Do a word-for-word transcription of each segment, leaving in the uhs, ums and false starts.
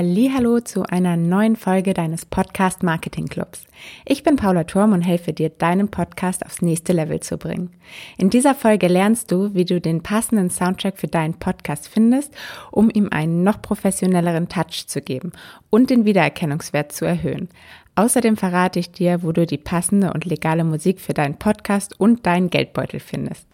Hallihallo zu einer neuen Folge deines Podcast Marketing Clubs. Ich bin Paula Turm und helfe dir, deinen Podcast aufs nächste Level zu bringen. In dieser Folge lernst du, wie du den passenden Soundtrack für deinen Podcast findest, um ihm einen noch professionelleren Touch zu geben und den Wiedererkennungswert zu erhöhen. Außerdem verrate ich dir, wo du die passende und legale Musik für deinen Podcast und deinen Geldbeutel findest.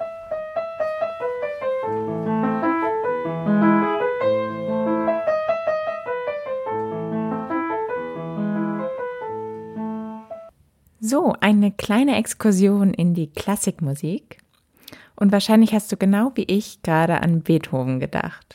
So, eine kleine Exkursion in die Klassikmusik. Und wahrscheinlich hast du genau wie ich gerade an Beethoven gedacht.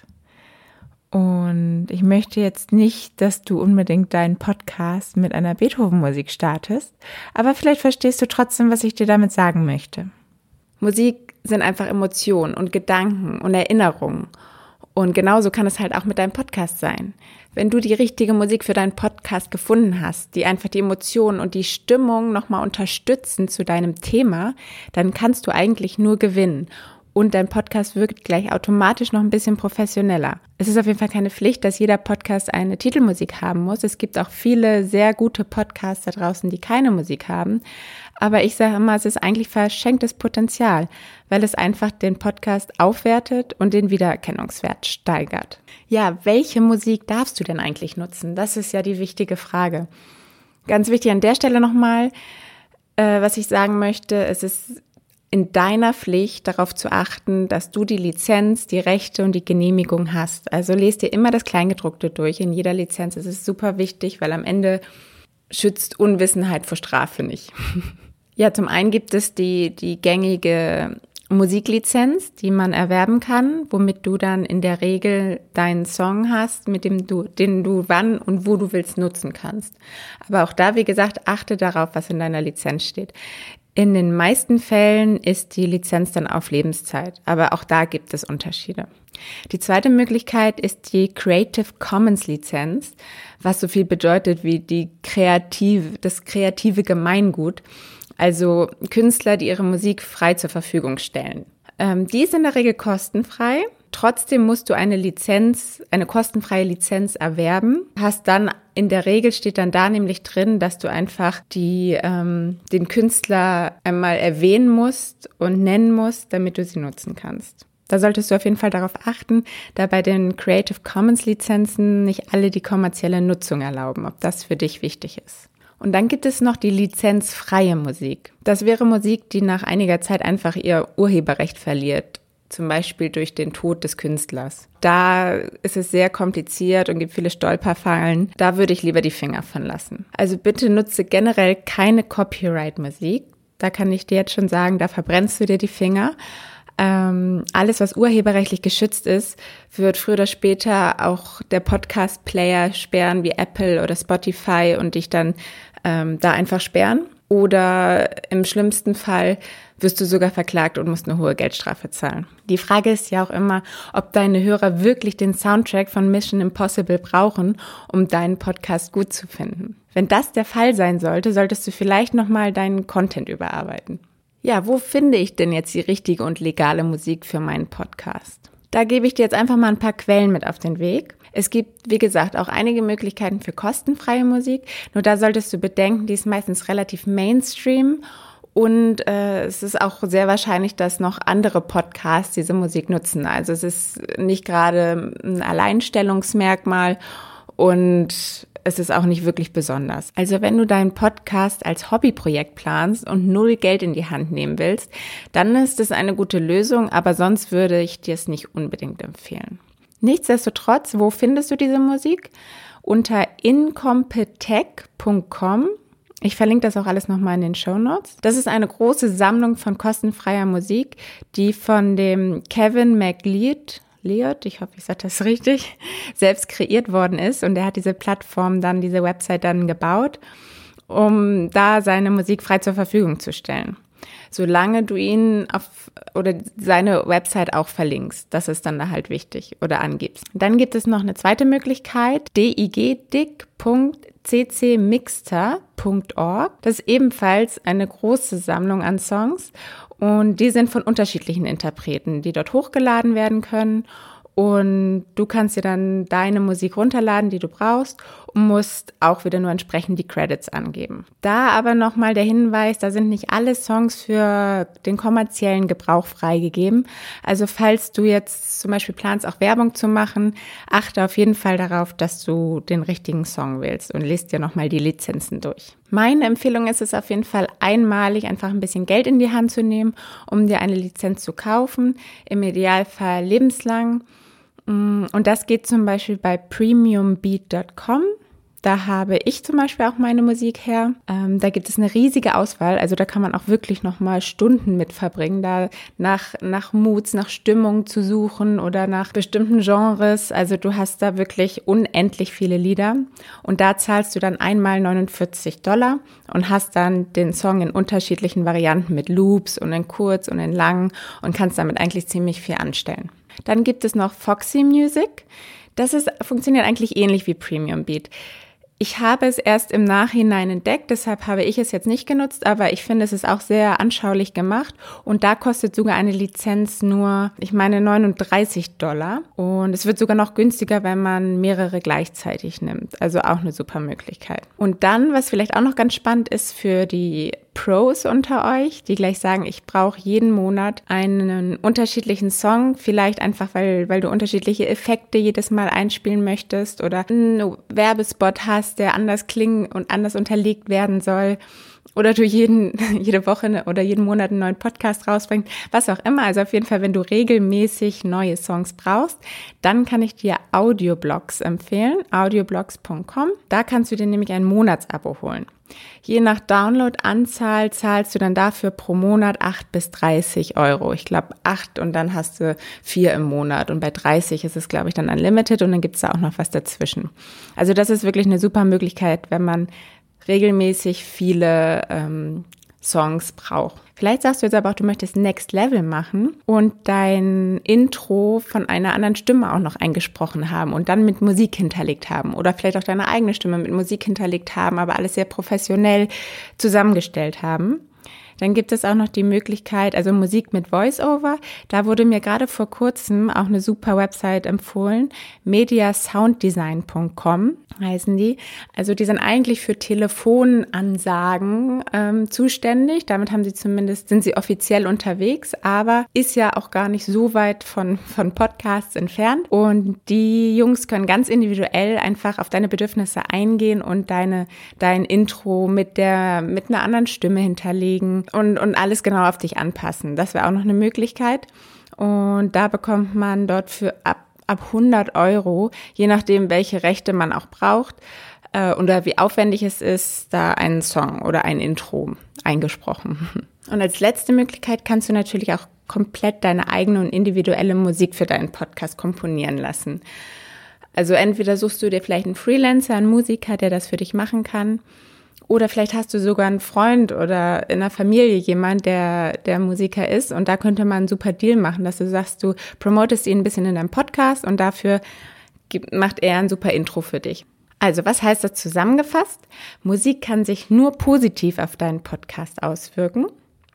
Und ich möchte jetzt nicht, dass du unbedingt deinen Podcast mit einer Beethoven-Musik startest, aber vielleicht verstehst du trotzdem, was ich dir damit sagen möchte. Musik sind einfach Emotionen und Gedanken und Erinnerungen. Und genauso kann es halt auch mit deinem Podcast sein. Wenn du die richtige Musik für deinen Podcast gefunden hast, die einfach die Emotionen und die Stimmung nochmal unterstützen zu deinem Thema, dann kannst du eigentlich nur gewinnen. Und dein Podcast wirkt gleich automatisch noch ein bisschen professioneller. Es ist auf jeden Fall keine Pflicht, dass jeder Podcast eine Titelmusik haben muss. Es gibt auch viele sehr gute Podcasts da draußen, die keine Musik haben. Aber ich sage immer, es ist eigentlich verschenktes Potenzial, weil es einfach den Podcast aufwertet und den Wiedererkennungswert steigert. Ja, welche Musik darfst du denn eigentlich nutzen? Das ist ja die wichtige Frage. Ganz wichtig an der Stelle nochmal, äh, was ich sagen möchte, es ist in deiner Pflicht darauf zu achten, dass du die Lizenz, die Rechte und die Genehmigung hast. Also lest dir immer das Kleingedruckte durch in jeder Lizenz. Es ist super wichtig, weil am Ende schützt Unwissenheit vor Strafe nicht. Ja, zum einen gibt es die, die gängige Musiklizenz, die man erwerben kann, womit du dann in der Regel deinen Song hast, mit dem du, den du wann und wo du willst nutzen kannst. Aber auch da, wie gesagt, achte darauf, was in deiner Lizenz steht. In den meisten Fällen ist die Lizenz dann auf Lebenszeit, aber auch da gibt es Unterschiede. Die zweite Möglichkeit ist die Creative Commons Lizenz, was so viel bedeutet wie die kreative, das kreative Gemeingut, also Künstler, die ihre Musik frei zur Verfügung stellen. Ähm, die ist in der Regel kostenfrei. Trotzdem musst du eine Lizenz, eine kostenfreie Lizenz erwerben. Hast dann, in der Regel steht dann da nämlich drin, dass du einfach die, ähm, den Künstler einmal erwähnen musst und nennen musst, damit du sie nutzen kannst. Da solltest du auf jeden Fall darauf achten, da bei den Creative Commons Lizenzen nicht alle die kommerzielle Nutzung erlauben, ob das für dich wichtig ist. Und dann gibt es noch die lizenzfreie Musik. Das wäre Musik, die nach einiger Zeit einfach ihr Urheberrecht verliert. Zum Beispiel durch den Tod des Künstlers. Da ist es sehr kompliziert und gibt viele Stolperfallen. Da würde ich lieber die Finger von lassen. Also bitte nutze generell keine Copyright-Musik. Da kann ich dir jetzt schon sagen, da verbrennst du dir die Finger. Ähm, alles, was urheberrechtlich geschützt ist, wird früher oder später auch der Podcast-Player sperren, wie Apple oder Spotify, und dich dann ähm, da einfach sperren. Oder im schlimmsten Fall wirst du sogar verklagt und musst eine hohe Geldstrafe zahlen. Die Frage ist ja auch immer, ob deine Hörer wirklich den Soundtrack von Mission Impossible brauchen, um deinen Podcast gut zu finden. Wenn das der Fall sein sollte, solltest du vielleicht nochmal deinen Content überarbeiten. Ja, wo finde ich denn jetzt die richtige und legale Musik für meinen Podcast? Da gebe ich dir jetzt einfach mal ein paar Quellen mit auf den Weg. Es gibt, wie gesagt, auch einige Möglichkeiten für kostenfreie Musik. Nur da solltest du bedenken, die ist meistens relativ Mainstream. Und äh, es ist auch sehr wahrscheinlich, dass noch andere Podcasts diese Musik nutzen. Also es ist nicht gerade ein Alleinstellungsmerkmal und es ist auch nicht wirklich besonders. Also wenn du deinen Podcast als Hobbyprojekt planst und null Geld in die Hand nehmen willst, dann ist es eine gute Lösung, aber sonst würde ich dir es nicht unbedingt empfehlen. Nichtsdestotrotz, wo findest du diese Musik? Unter incompetech punkt com. Ich verlinke das auch alles nochmal in den Shownotes. Das ist eine große Sammlung von kostenfreier Musik, die von dem Kevin MacLeod, Leod, ich hoffe, ich sage das richtig, selbst kreiert worden ist. Und er hat diese Plattform dann, diese Website dann gebaut, um da seine Musik frei zur Verfügung zu stellen. Solange du ihn auf oder seine Website auch verlinkst, das ist dann da halt wichtig, oder angibst. Dann gibt es noch eine zweite Möglichkeit, digdick punkt c c mixter punkt org. Das ist ebenfalls eine große Sammlung an Songs und die sind von unterschiedlichen Interpreten, die dort hochgeladen werden können. und du kannst dir dann deine Musik runterladen, die du brauchst und musst auch wieder nur entsprechend die Credits angeben. Da aber nochmal der Hinweis, da sind nicht alle Songs für den kommerziellen Gebrauch freigegeben. Also falls du jetzt zum Beispiel planst, auch Werbung zu machen, achte auf jeden Fall darauf, dass du den richtigen Song wählst und lest dir nochmal die Lizenzen durch. Meine Empfehlung ist es auf jeden Fall, einmalig einfach ein bisschen Geld in die Hand zu nehmen, um dir eine Lizenz zu kaufen, im Idealfall lebenslang. Und das geht zum Beispiel bei premium beat dot com. Da habe ich zum Beispiel auch meine Musik her. Ähm, da gibt es eine riesige Auswahl, also da kann man auch wirklich nochmal Stunden mit verbringen, da nach, nach Moods, nach Stimmung zu suchen oder nach bestimmten Genres. Also du hast da wirklich unendlich viele Lieder und da zahlst du dann einmal neunundvierzig Dollar und hast dann den Song in unterschiedlichen Varianten mit Loops und in kurz und in lang und kannst damit eigentlich ziemlich viel anstellen. Dann gibt es noch Foxy Music. Das ist, funktioniert eigentlich ähnlich wie Premium Beat. Ich habe es erst im Nachhinein entdeckt, deshalb habe ich es jetzt nicht genutzt, aber ich finde, es ist auch sehr anschaulich gemacht und da kostet sogar eine Lizenz nur, ich meine, neununddreißig Dollar und es wird sogar noch günstiger, wenn man mehrere gleichzeitig nimmt, also auch eine super Möglichkeit. Und dann, was vielleicht auch noch ganz spannend ist für die Pros unter euch, die gleich sagen, ich brauche jeden Monat einen unterschiedlichen Song, vielleicht einfach, weil, weil du unterschiedliche Effekte jedes Mal einspielen möchtest oder einen Werbespot hast, der anders klingen und anders unterlegt werden soll oder du jeden, jede Woche oder jeden Monat einen neuen Podcast rausbringst, was auch immer. Also auf jeden Fall, wenn du regelmäßig neue Songs brauchst, dann kann ich dir Audioblogs empfehlen, audioblogs punkt com. Da kannst du dir nämlich ein Monatsabo holen. Je nach Download-Anzahl zahlst du dann dafür pro Monat acht bis dreißig Euro. Ich glaube acht und dann hast du vier im Monat und bei dreißig ist es, glaube ich, dann unlimited und dann gibt es da auch noch was dazwischen. Also das ist wirklich eine super Möglichkeit, wenn man regelmäßig viele ähm, Songs braucht. Vielleicht sagst du jetzt aber auch, du möchtest Next Level machen und dein Intro von einer anderen Stimme auch noch eingesprochen haben und dann mit Musik hinterlegt haben oder vielleicht auch deine eigene Stimme mit Musik hinterlegt haben, aber alles sehr professionell zusammengestellt haben. Dann gibt es auch noch die Möglichkeit, also Musik mit Voice-Over. Da wurde mir gerade vor kurzem auch eine super Website empfohlen. mediasounddesign punkt com heißen die. Also die sind eigentlich für Telefonansagen ähm, zuständig. Damit haben sie zumindest, sind sie offiziell unterwegs, aber ist ja auch gar nicht so weit von, von Podcasts entfernt. Und die Jungs können ganz individuell einfach auf deine Bedürfnisse eingehen und deine, dein Intro mit der, mit einer anderen Stimme hinterlegen. Und, und alles genau auf dich anpassen. Das wäre auch noch eine Möglichkeit. Und da bekommt man dort für ab, ab hundert Euro, je nachdem, welche Rechte man auch braucht äh, oder wie aufwendig es ist, da einen Song oder ein Intro eingesprochen. Und als letzte Möglichkeit kannst du natürlich auch komplett deine eigene und individuelle Musik für deinen Podcast komponieren lassen. Also entweder suchst du dir vielleicht einen Freelancer, einen Musiker, der das für dich machen kann. Oder vielleicht hast du sogar einen Freund oder in der Familie jemand, der der Musiker ist und da könnte man einen super Deal machen, dass du sagst, du promotest ihn ein bisschen in deinem Podcast und dafür gibt, macht er ein super Intro für dich. Also was heißt das zusammengefasst? Musik kann sich nur positiv auf deinen Podcast auswirken.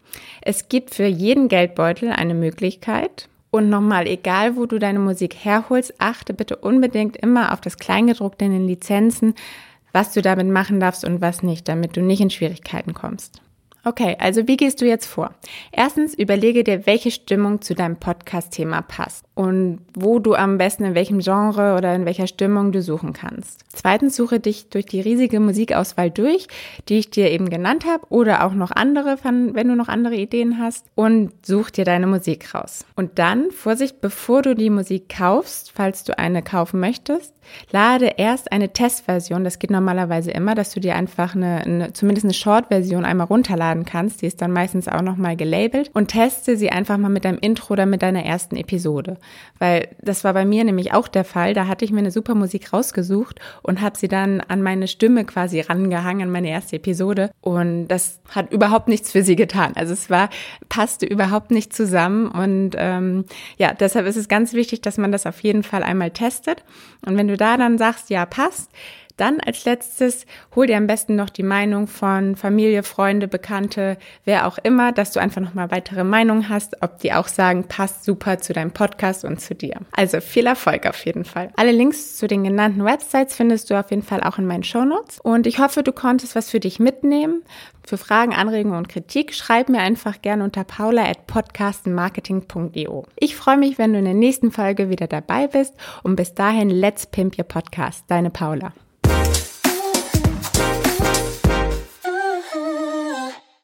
Es gibt für jeden Geldbeutel eine Möglichkeit. Und nochmal, egal wo du deine Musik herholst, achte bitte unbedingt immer auf das Kleingedruckte in den Lizenzen, was du damit machen darfst und was nicht, damit du nicht in Schwierigkeiten kommst. Okay, also wie gehst du jetzt vor? Erstens, überlege dir, welche Stimmung zu deinem Podcast-Thema passt und wo du am besten in welchem Genre oder in welcher Stimmung du suchen kannst. Zweitens, suche dich durch die riesige Musikauswahl durch, die ich dir eben genannt habe oder auch noch andere, wenn du noch andere Ideen hast und such dir deine Musik raus. Und dann, Vorsicht, bevor du die Musik kaufst, falls du eine kaufen möchtest, lade erst eine Testversion, das geht normalerweise immer, dass du dir einfach eine, eine zumindest eine Short-Version einmal runterladen kannst, die ist dann meistens auch nochmal gelabelt und teste sie einfach mal mit deinem Intro oder mit deiner ersten Episode, weil das war bei mir nämlich auch der Fall, da hatte ich mir eine super Musik rausgesucht und habe sie dann an meine Stimme quasi rangehangen, an meine erste Episode und das hat überhaupt nichts für sie getan, also es war, passte überhaupt nicht zusammen und ähm, ja, deshalb ist es ganz wichtig, dass man das auf jeden Fall einmal testet und wenn du da dann sagst, ja passt, Dann als letztes, hol dir am besten noch die Meinung von Familie, Freunde, Bekannte, wer auch immer, dass du einfach nochmal weitere Meinungen hast, ob die auch sagen, passt super zu deinem Podcast und zu dir. Also viel Erfolg auf jeden Fall. Alle Links zu den genannten Websites findest du auf jeden Fall auch in meinen Shownotes. Und ich hoffe, du konntest was für dich mitnehmen. Für Fragen, Anregungen und Kritik schreib mir einfach gerne unter paula at podcastenmarketing punkt io. Ich freue mich, wenn du in der nächsten Folge wieder dabei bist und bis dahin, let's pimp your podcast. Deine Paula.